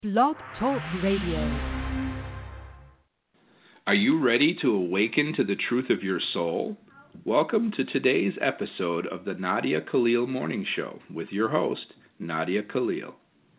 Blog Talk Radio. Are you ready to awaken to the truth of your soul? Welcome to today's episode of the Nadia Khalil Morning Show with your host, Nadia Khalil.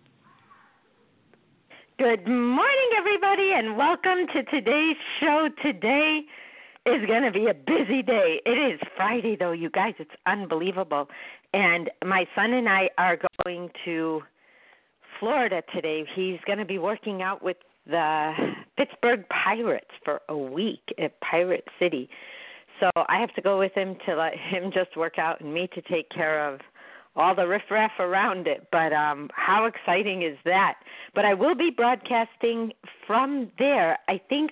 Good morning, everybody, and welcome to today's show. Today is going to be a busy day. It is Friday, though, you guys. It's unbelievable. And my son and I are going to Florida today. He's going to be working out with the Pittsburgh Pirates for a week at Pirate City. So I have to go with him to let him just work out and me to take care of all the riffraff around it. But how exciting is that? But I will be broadcasting from there. I think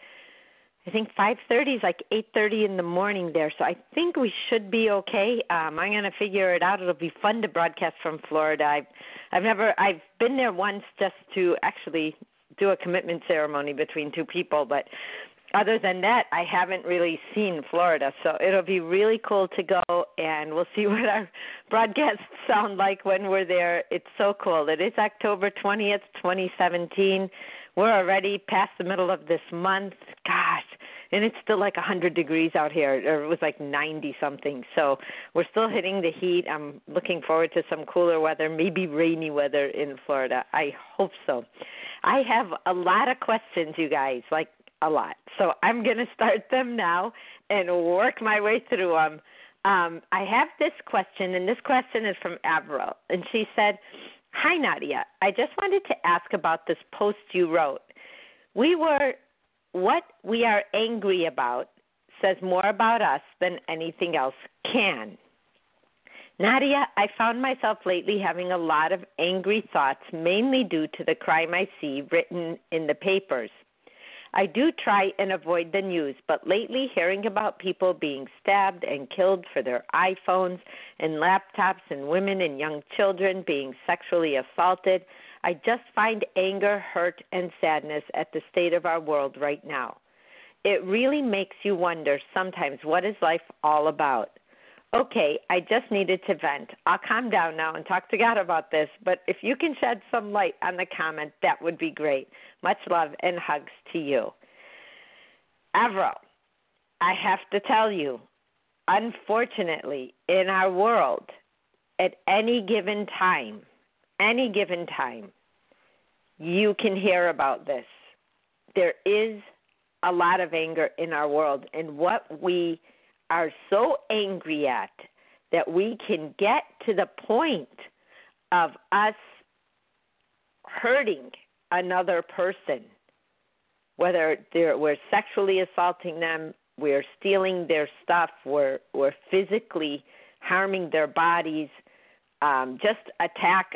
5:30 is like 8:30 in the morning there, so I think we should be okay. I'm going to figure it out. It'll be fun to broadcast from Florida. I've been there once just to actually do a commitment ceremony between two people, but other than that, I haven't really seen Florida, so it'll be really cool to go, and we'll see what our broadcasts sound like when we're there. It's so cool. It is October 20th, 2017. We're already past the middle of this month. Gosh, and it's still like 100 degrees out here, or it was like 90-something. So we're still hitting the heat. I'm looking forward to some cooler weather, maybe rainy weather in Florida. I hope so. I have a lot of questions, you guys, like a lot. So I'm going to start them now and work my way through them. I have this question, and this question is from Avril, and she said, "Hi, Nadia. I just wanted to ask about this post you wrote. What we are angry about says more about us than anything else can. Nadia, I found myself lately having a lot of angry thoughts, mainly due to the crime I see written in the papers. I do try and avoid the news, but lately hearing about people being stabbed and killed for their iPhones and laptops and women and young children being sexually assaulted, I just find anger, hurt, and sadness at the state of our world right now. It really makes you wonder sometimes, what is life all about? Okay, I just needed to vent. I'll calm down now and talk to God about this, but if you can shed some light on the comment, that would be great. Much love and hugs to you." Avril, I have to tell you, unfortunately, in our world, at any given time, you can hear about this. There is a lot of anger in our world, and what we are so angry at that we can get to the point of us hurting another person, whether we're sexually assaulting them, we're stealing their stuff, we're physically harming their bodies, just attack,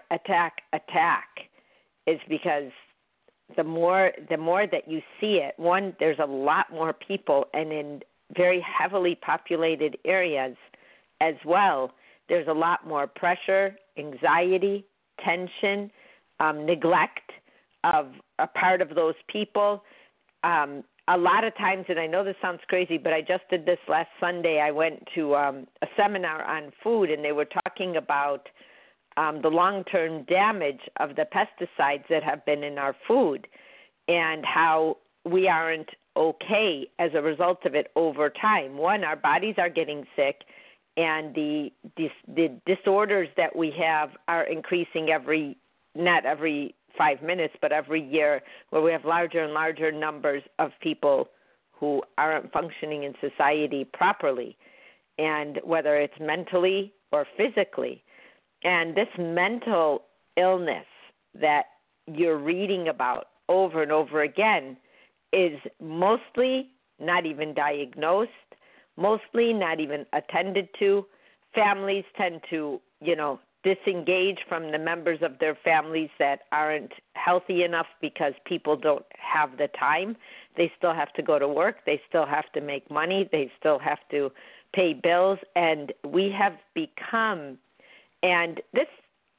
is because the more that you see it, one, there's a lot more people, and in very heavily populated areas as well, there's a lot more pressure, anxiety, tension, neglect of a part of those people. A lot of times, and I know this sounds crazy, but I just did this last Sunday. I went to a seminar on food, and they were talking about the long-term damage of the pesticides that have been in our food and how we aren't okay as a result of it over time. One, our bodies are getting sick, and the disorders that we have are increasing not every 5 minutes, but every year, where we have larger and larger numbers of people who aren't functioning in society properly, and whether it's mentally or physically. And this mental illness that you're reading about over and over again is mostly not even diagnosed, mostly not even attended to. Families tend to, disengage from the members of their families that aren't healthy enough because people don't have the time. They still have to go to work. They still have to make money. They still have to pay bills. And we have become, and this,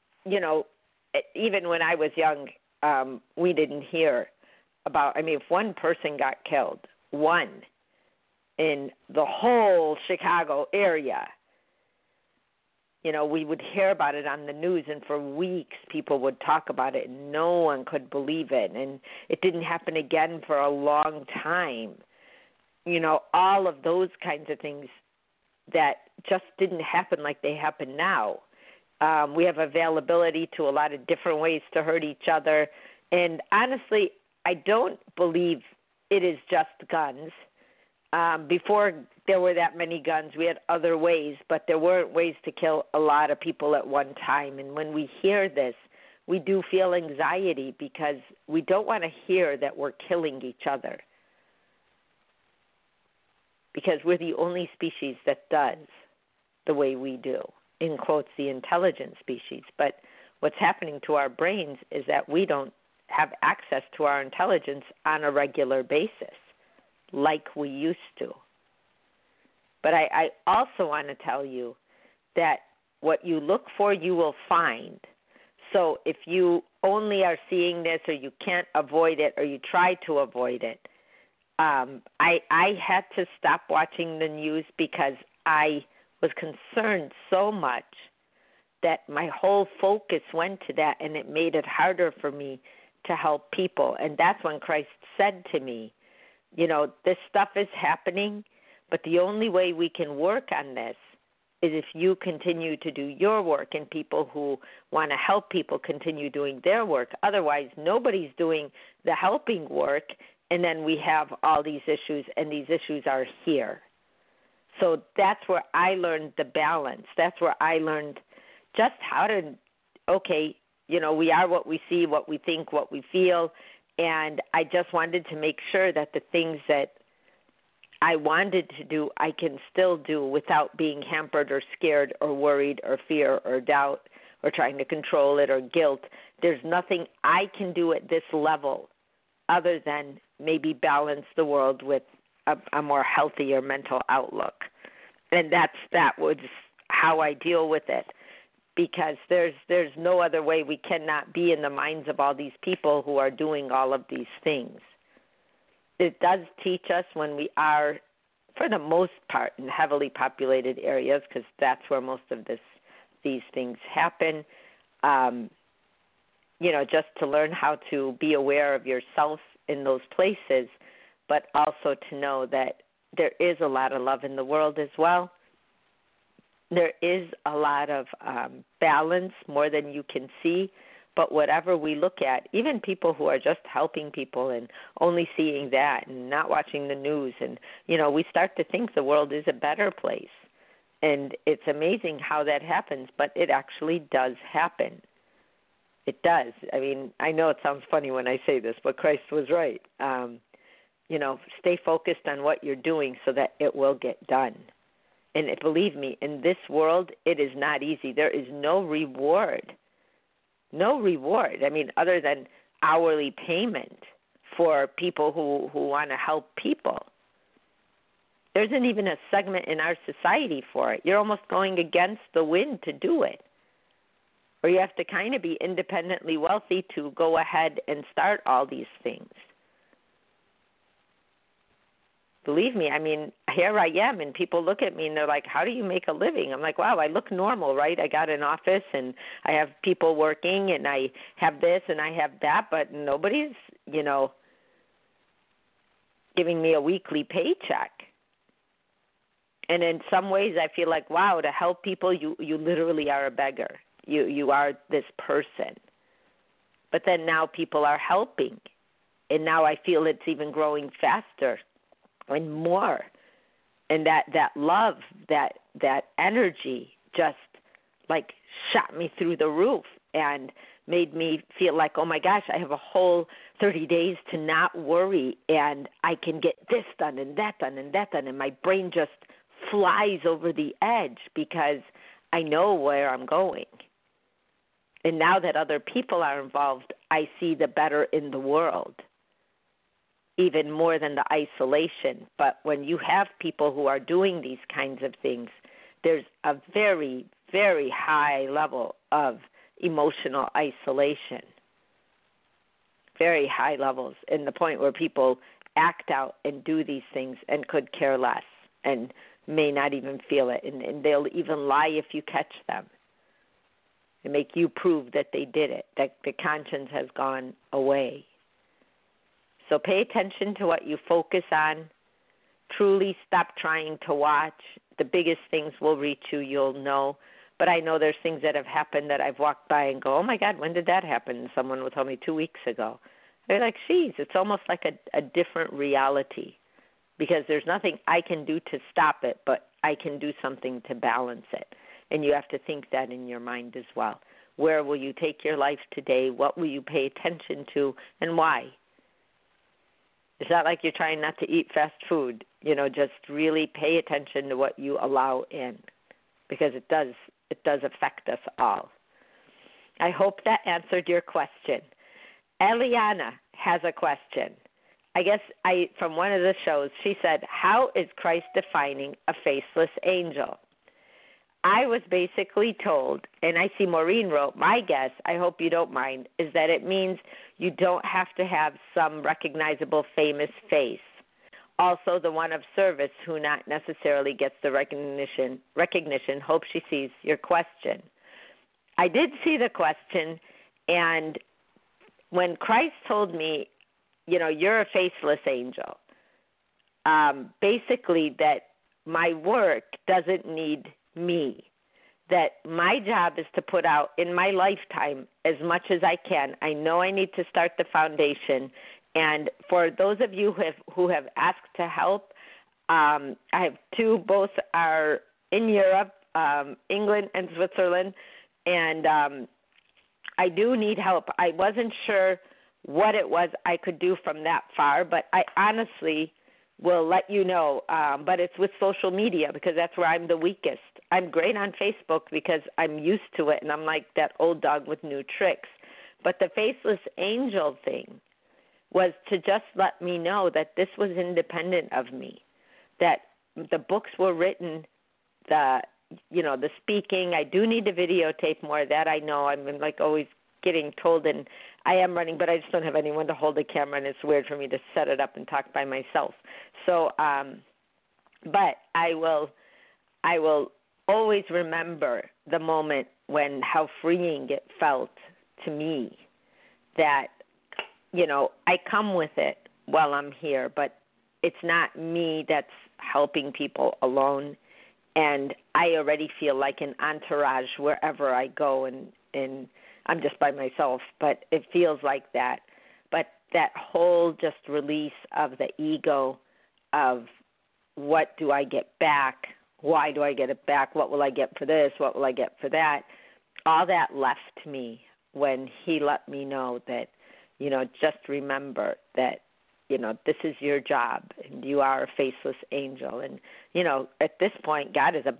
even when I was young, we didn't hear about, if one person got killed, one in the whole Chicago area, we would hear about it on the news, and for weeks people would talk about it, and no one could believe it, and it didn't happen again for a long time. All of those kinds of things that just didn't happen like they happen now. We have availability to a lot of different ways to hurt each other, and honestly, I don't believe it is just guns. Before there were that many guns, we had other ways, but there weren't ways to kill a lot of people at one time. And when we hear this, we do feel anxiety because we don't want to hear that we're killing each other, because we're the only species that does the way we do, in quotes, the intelligent species. But what's happening to our brains is that we don't have access to our intelligence on a regular basis like we used to. But I also want to tell you that what you look for, you will find. So if you only are seeing this, or you can't avoid it, or you try to avoid it, I had to stop watching the news because I was concerned so much that my whole focus went to that, and it made it harder for me to help people. And that's when Christ said to me, this stuff is happening, but the only way we can work on this is if you continue to do your work, and people who want to help people continue doing their work. Otherwise, nobody's doing the helping work, and then we have all these issues, and these issues are here. So that's where I learned the balance. That's where I learned just how to, we are what we see, what we think, what we feel, and I just wanted to make sure that the things that I wanted to do, I can still do without being hampered or scared or worried or fear or doubt or trying to control it or guilt. There's nothing I can do at this level other than maybe balance the world with a more healthier mental outlook. And that was how I deal with it, because there's no other way. We cannot be in the minds of all these people who are doing all of these things. It does teach us when we are, for the most part, in heavily populated areas, because that's where most of these things happen, just to learn how to be aware of yourself in those places, but also to know that there is a lot of love in the world as well. There is a lot of balance, more than you can see. But whatever we look at, even people who are just helping people and only seeing that and not watching the news, and, we start to think the world is a better place. And it's amazing how that happens, but it actually does happen. It does. I mean, I know it sounds funny when I say this, but Christ was right. Stay focused on what you're doing so that it will get done. And believe me, in this world, it is not easy. There is no reward. No reward. I mean, other than hourly payment for people who want to help people. There isn't even a segment in our society for it. You're almost going against the wind to do it. Or you have to kind of be independently wealthy to go ahead and start all these things. Believe me, I mean, here I am, and people look at me, and they're like, how do you make a living? I'm like, wow, I look normal, right? I got an office, and I have people working, and I have this, and I have that, but nobody's, giving me a weekly paycheck. And in some ways, I feel like, wow, to help people, you literally are a beggar. You are this person. But then now people are helping, and now I feel it's even growing faster and more. And that love, that energy just like shot me through the roof and made me feel like, oh my gosh, I have a whole 30 days to not worry, and I can get this done and that done and that done, and my brain just flies over the edge because I know where I'm going. And now that other people are involved, I see the better in the world, even more than the isolation. But when you have people who are doing these kinds of things, there's a very, very high level of emotional isolation, very high levels, in the point where people act out and do these things and could care less and may not even feel it, and they'll even lie if you catch them. and make you prove that they did it, that the conscience has gone away. So pay attention to what you focus on. Truly stop trying to watch. The biggest things will reach you, you'll know. But I know there's things that have happened that I've walked by and go, oh, my God, when did that happen? And someone will tell me 2 weeks ago. They're like, geez, it's almost like a different reality because there's nothing I can do to stop it, but I can do something to balance it. And you have to think that in your mind as well. Where will you take your life today? What will you pay attention to, and why? It's not like you're trying not to eat fast food. Just really pay attention to what you allow in because it does affect us all. I hope that answered your question. Eliana has a question. I guess from one of the shows, she said, how is Christ defining a faceless angel? I was basically told, and I see Maureen wrote, my guess, I hope you don't mind, is that it means you don't have to have some recognizable famous face. Also, the one of service who not necessarily gets the recognition. Hope she sees your question. I did see the question, and when Christ told me, you're a faceless angel, basically that my work doesn't need me, that my job is to put out in my lifetime as much as I can. I know I need to start the foundation. And for those of you who have asked to help, I have two, both are in Europe, England and Switzerland, and I do need help. I wasn't sure what it was I could do from that far, but I honestly will let you know. But it's with social media because that's where I'm the weakest. I'm great on Facebook because I'm used to it, and I'm like that old dog with new tricks. But the faceless angel thing was to just let me know that this was independent of me, that the books were written, the speaking. I do need to videotape more of that. I know I'm like always getting told, and I am running, but I just don't have anyone to hold the camera, and it's weird for me to set it up and talk by myself. So, but I will always remember the moment when how freeing it felt to me that, I come with it while I'm here, but it's not me that's helping people alone. And I already feel like an entourage wherever I go, and I'm just by myself, but it feels like that. But that whole just release of the ego of what do I get back? Why do I get it back? What will I get for this? What will I get for that? All that left me when he let me know that, just remember that, this is your job and you are a faceless angel. And, at this point,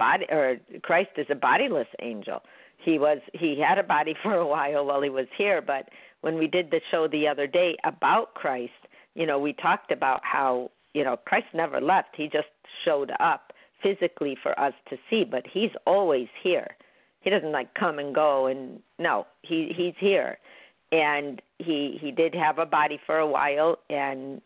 Christ is a bodiless angel. He had a body for a while he was here, but when we did the show the other day about Christ, we talked about how, Christ never left. He just showed up physically for us to see, but he's always here. He doesn't come and go, and no, he's here. And he did have a body for a while, and,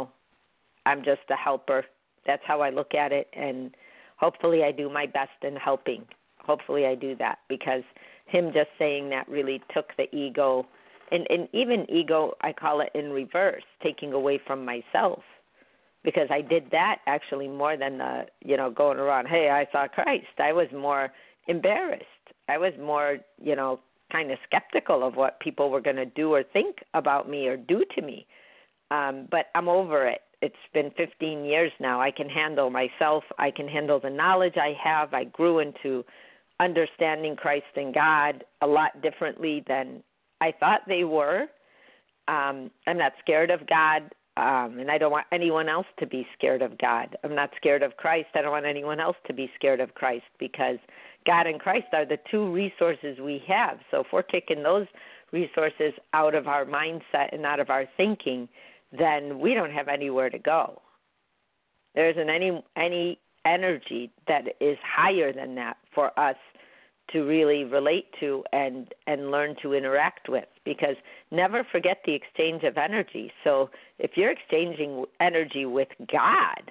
I'm just a helper. That's how I look at it, and hopefully I do my best in helping. Hopefully I do that, because him just saying that really took the ego, and even ego, I call it in reverse, taking away from myself, because I did that actually more than the, going around, hey, I saw Christ. I was more embarrassed. I was more, kind of skeptical of what people were going to do or think about me or do to me. But I'm over it. It's been 15 years now. I can handle myself. I can handle the knowledge I have. I grew into understanding Christ and God a lot differently than I thought they were. I'm not scared of God, and I don't want anyone else to be scared of God. I'm not scared of Christ. I don't want anyone else to be scared of Christ, because God and Christ are the two resources we have. So if we're taking those resources out of our mindset and out of our thinking, then we don't have anywhere to go. There isn't any energy that is higher than that for us to really relate to and learn to interact with, because never forget the exchange of energy. So if you're exchanging energy with God,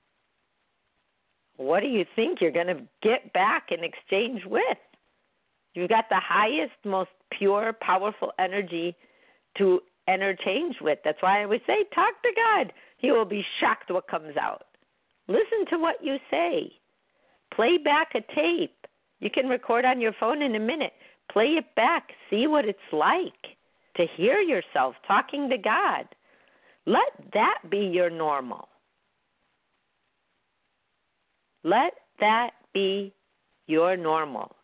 what do you think you're going to get back in exchange with? You've got the highest, most pure, powerful energy to interchange with. That's why I always say, talk to God. He will be shocked what comes out. Listen to what you say. Play back a tape. You can record on your phone in a minute. Play it back. See what it's like to hear yourself talking to God. Let that be your normal. Let that be your normal.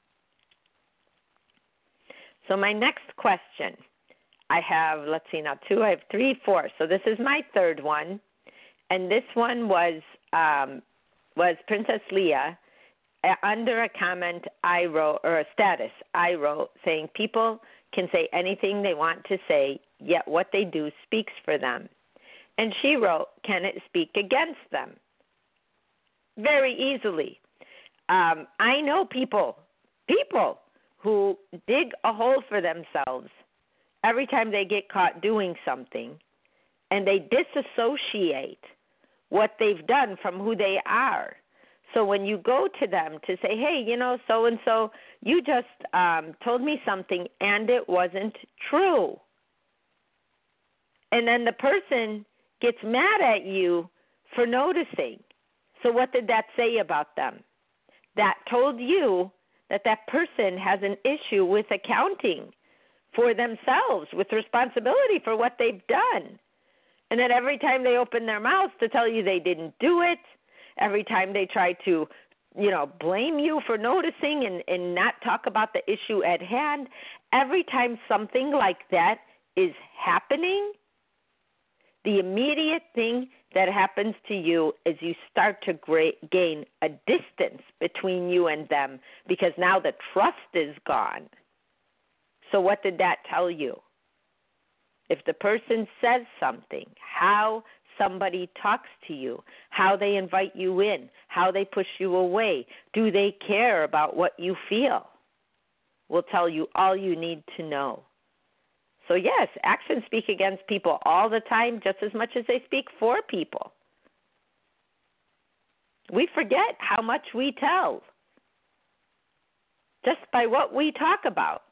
So my next question, I have, let's see now, 2, I have 3, 4. So this is my third one. And this one was Princess Leah. Under a comment I wrote, or a status I wrote, saying people can say anything they want to say, yet what they do speaks for them. And she wrote, can it speak against them? Very easily. I know people who dig a hole for themselves every time they get caught doing something, and they disassociate what they've done from who they are. So when you go to them to say, hey, so-and-so, you just told me something and it wasn't true. And then the person gets mad at you for noticing. So what did that say about them? That told you that person has an issue with accounting for themselves, with responsibility for what they've done. And then every time they open their mouths to tell you they didn't do it, every time they try to, blame you for noticing and not talk about the issue at hand, every time something like that is happening, the immediate thing that happens to you is you start to gain a distance between you and them, because now the trust is gone. So what did that tell you? If the person says something, how somebody talks to you, how they invite you in, how they push you away, do they care about what you feel, will tell you all you need to know. So yes, actions speak against people all the time, just as much as they speak for people. We forget how much we tell just by what we talk about.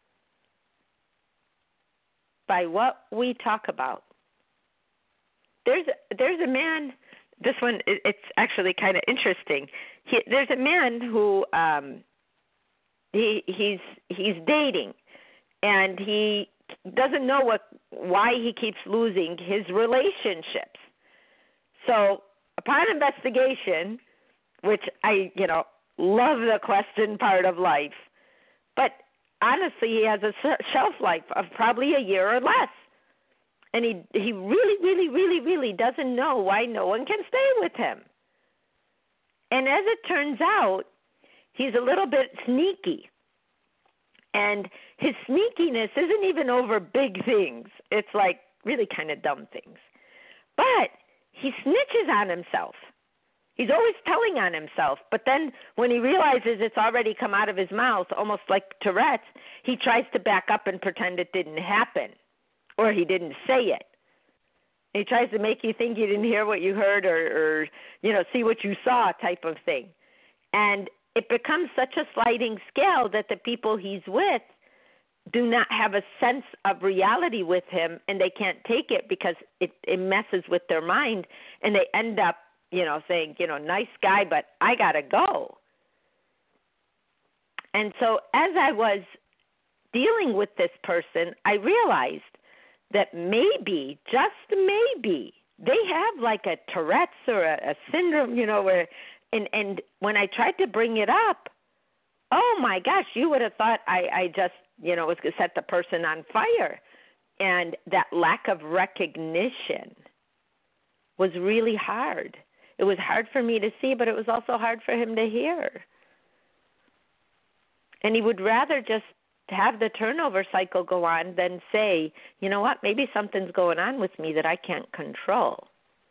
By what we talk about. There's a man, this one, it's actually kind of interesting. There's a man who he's dating, and he doesn't know why he keeps losing his relationships. So upon investigation, which I love the question part of life, but honestly he has a shelf life of probably a year or less. And he really, really, really, really doesn't know why no one can stay with him. And as it turns out, he's a little bit sneaky. And his sneakiness isn't even over big things. It's like really kind of dumb things. But he snitches on himself. He's always telling on himself. But then when he realizes it's already come out of his mouth, almost like Tourette's, he tries to back up and pretend it didn't happen. Or he didn't say it. He tries to make you think you didn't hear what you heard or see what you saw type of thing. And it becomes such a sliding scale that the people he's with do not have a sense of reality with him, and they can't take it because it messes with their mind, and they end up, saying, nice guy, but I got to go. And so as I was dealing with this person, I realized that maybe, just maybe, they have like a Tourette's or a syndrome, where, and when I tried to bring it up, oh my gosh, you would have thought I just, was going to set the person on fire. And that lack of recognition was really hard. It was hard for me to see, but it was also hard for him to hear. And he would rather just have the turnover cycle go on than say, you know what, maybe something's going on with me that I can't control.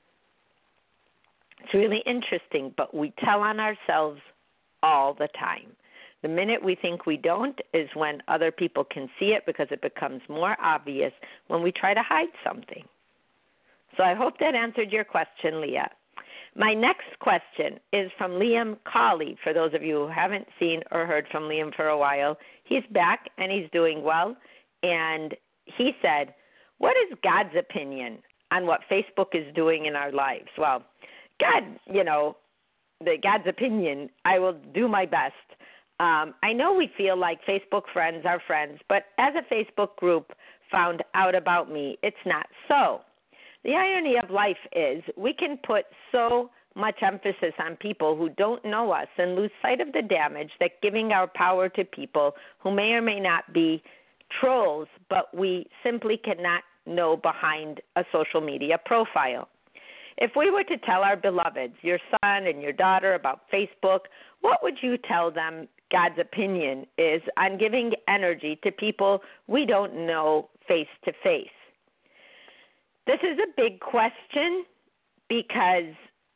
It's really interesting, but we tell on ourselves all the time. The minute we think we don't is when other people can see it, because it becomes more obvious when we try to hide something. So I hope that answered your question, Leah. My next question is from Liam Colley. For those of you who haven't seen or heard from Liam for a while, he's back and he's doing well. And he said, what is God's opinion on what Facebook is doing in our lives? Well, God, God's opinion, I will do my best. I know we feel like Facebook friends are friends, but as a Facebook group found out about me, it's not so. The irony of life is we can put so much emphasis on people who don't know us and lose sight of the damage that giving our power to people who may or may not be trolls, but we simply cannot know behind a social media profile. If we were to tell our beloveds, your son and your daughter, about Facebook, what would you tell them God's opinion is on giving energy to people we don't know face to face? This is a big question because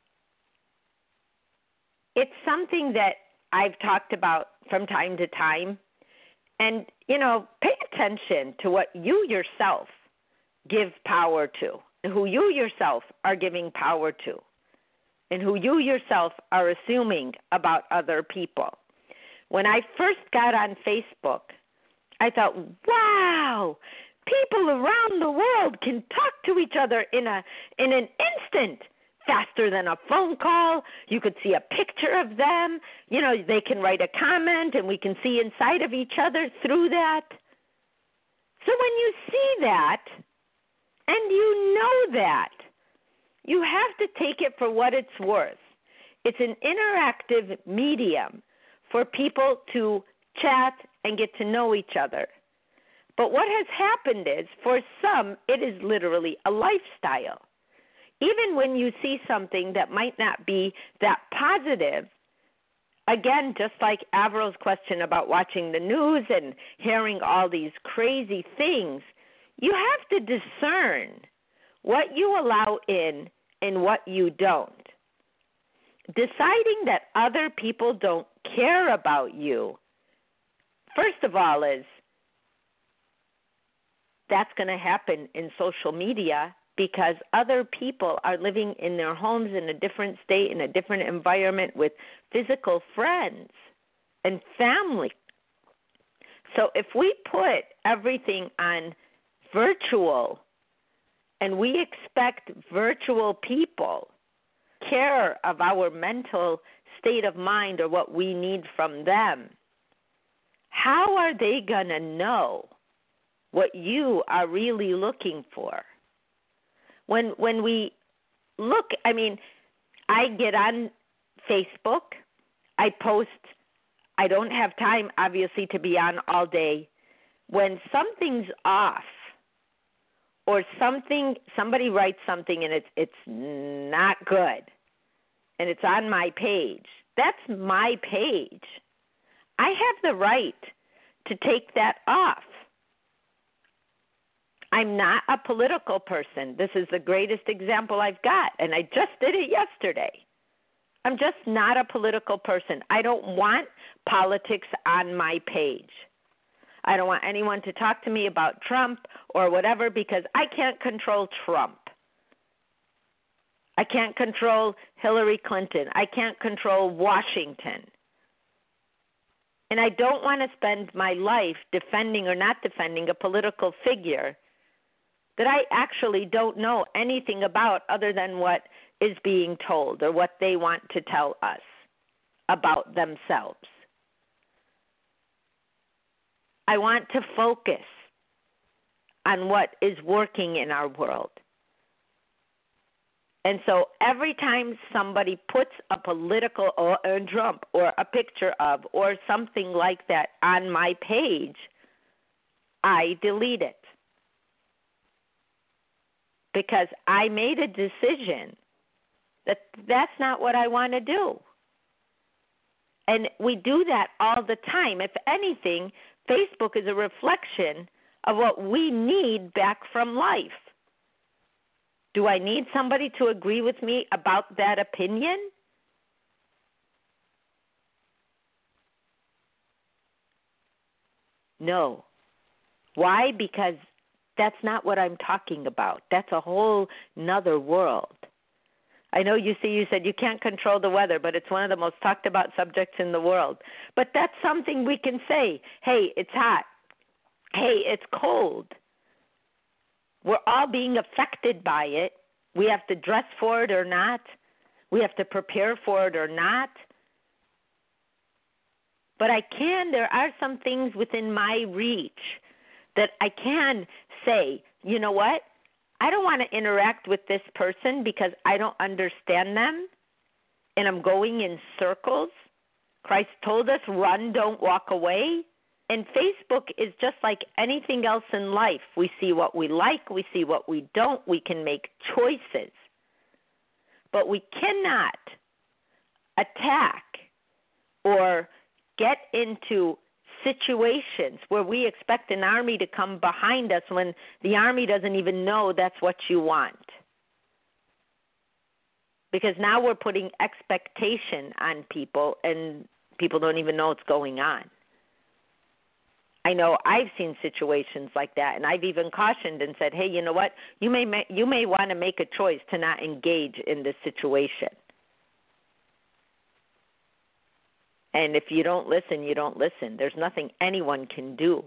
it's something that I've talked about from time to time. And, pay attention to what you yourself give power to, and who you yourself are giving power to, and who you yourself are assuming about other people. When I first got on Facebook, I thought, wow, people around the world can talk to each other in an instant, faster than a phone call. You could see a picture of them. They can write a comment, and we can see inside of each other through that. So when you see that, and you know that, you have to take it for what it's worth. It's an interactive medium for people to chat and get to know each other. But what has happened is, for some, it is literally a lifestyle. Even when you see something that might not be that positive, again, just like Avril's question about watching the news and hearing all these crazy things, you have to discern what you allow in and what you don't. Deciding that other people don't care about you, first of all, is that's going to happen in social media because other people are living in their homes in a different state, in a different environment with physical friends and family. So if we put everything on virtual and we expect virtual people care of our mental state of mind or what we need from them, how are they going to know what you are really looking for? When we look, I get on Facebook, I post, I don't have time, obviously, to be on all day. When something's off or somebody writes something and it's not good and it's on my page, that's my page. I have the right to take that off. I'm not a political person. This is the greatest example I've got, and I just did it yesterday. I'm just not a political person. I don't want politics on my page. I don't want anyone to talk to me about Trump or whatever because I can't control Trump. I can't control Hillary Clinton. I can't control Washington. And I don't want to spend my life defending or not defending a political figure that I actually don't know anything about other than what is being told or what they want to tell us about themselves. I want to focus on what is working in our world. And so every time somebody puts a political or a Trump or a picture of or something like that on my page, I delete it. Because I made a decision that that's not what I want to do. And we do that all the time. If anything, Facebook is a reflection of what we need back from life. Do I need somebody to agree with me about that opinion? No. Why? Because that's not what I'm talking about. That's a whole nother world. I know you said you can't control the weather, but it's one of the most talked about subjects in the world. But that's something we can say. Hey, it's hot. Hey, it's cold. We're all being affected by it. We have to dress for it or not. We have to prepare for it or not. But there are some things within my reach that I can say, you know what? I don't want to interact with this person because I don't understand them and I'm going in circles. Christ told us, run, don't walk away. And Facebook is just like anything else in life. We see what we like, we see what we don't, we can make choices. But we cannot attack or get into situations where we expect an army to come behind us when the army doesn't even know that's what you want. Because now we're putting expectation on people and people don't even know what's going on. I know I've seen situations like that, and I've even cautioned and said, hey, you know what? You may want to make a choice to not engage in this situation. And if you don't listen, you don't listen. There's nothing anyone can do.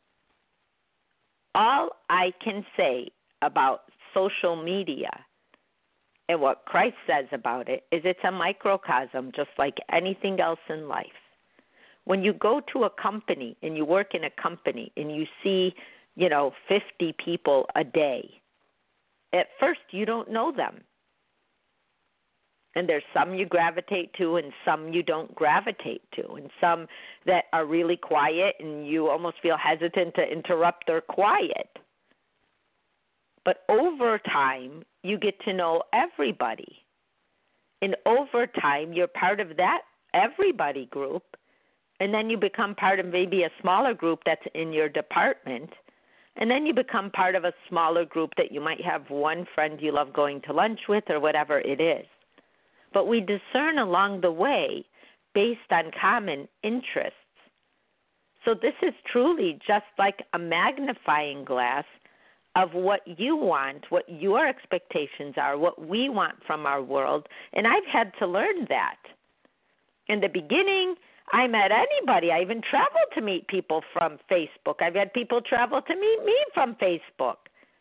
All I can say about social media and what Christ says about it is it's a microcosm just like anything else in life. When you go to a company and you work in a company and you see, 50 people a day, at first you don't know them. And there's some you gravitate to and some you don't gravitate to, and some that are really quiet and you almost feel hesitant to interrupt their quiet. But over time, you get to know everybody. And over time, you're part of that everybody group, and then you become part of maybe a smaller group that's in your department, and then you become part of a smaller group that you might have one friend you love going to lunch with or whatever it is. But we discern along the way based on common interests. So this is truly just like a magnifying glass of what you want, what your expectations are, what we want from our world. And I've had to learn that. In the beginning, I met anybody. I even traveled to meet people from Facebook. I've had people travel to meet me from Facebook.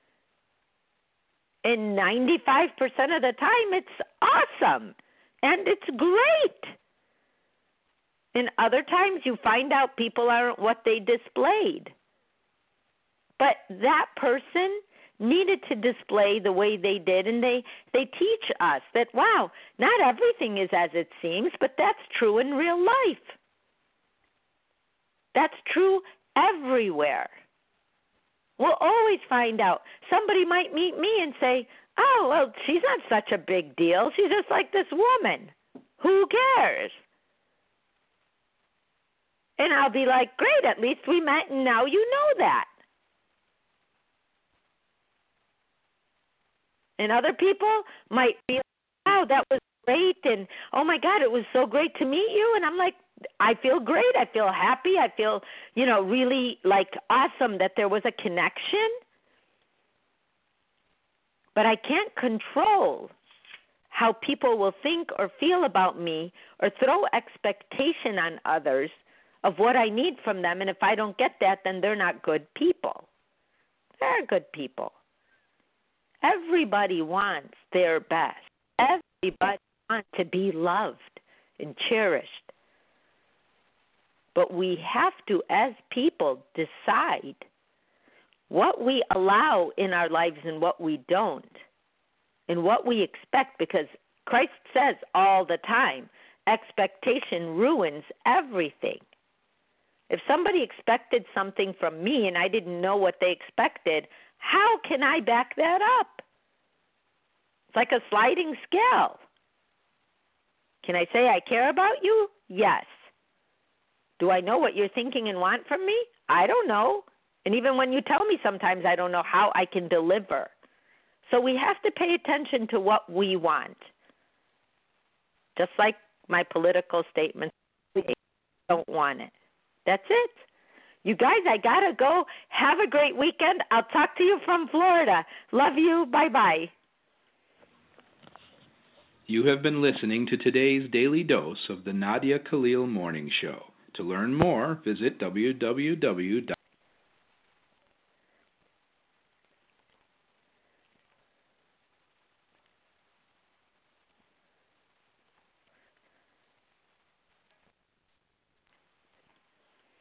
And 95% of the time, it's awesome, and it's great. And other times, you find out people aren't what they displayed. But that person needed to display the way they did, and they teach us that, wow, not everything is as it seems, but that's true in real life. That's true everywhere. We'll always find out. Somebody might meet me and say, oh, well, she's not such a big deal. She's just like this woman. Who cares? And I'll be like, great, at least we met and now you know that. And other people might be like, wow, that was great. And, oh, my God, it was so great to meet you. And I'm like, I feel great. I feel happy. I feel, really like awesome that there was a connection. But I can't control how people will think or feel about me or throw expectation on others of what I need from them. And if I don't get that, then they're not good people. They're good people. Everybody wants their best. Everybody wants to be loved and cherished. But we have to, as people, decide what we allow in our lives and what we don't, and what we expect, because Christ says all the time, expectation ruins everything. If somebody expected something from me and I didn't know what they expected, how can I back that up? It's like a sliding scale. Can I say I care about you? Yes. Do I know what you're thinking and want from me? I don't know. And even when you tell me sometimes, I don't know how I can deliver. So we have to pay attention to what we want. Just like my political statements, we don't want it. That's it. You guys, I got to go. Have a great weekend. I'll talk to you from Florida. Love you. Bye-bye. You have been listening to today's daily dose of the Nadia Khalil Morning Show. To learn more, visit www.nadiakhalil.com.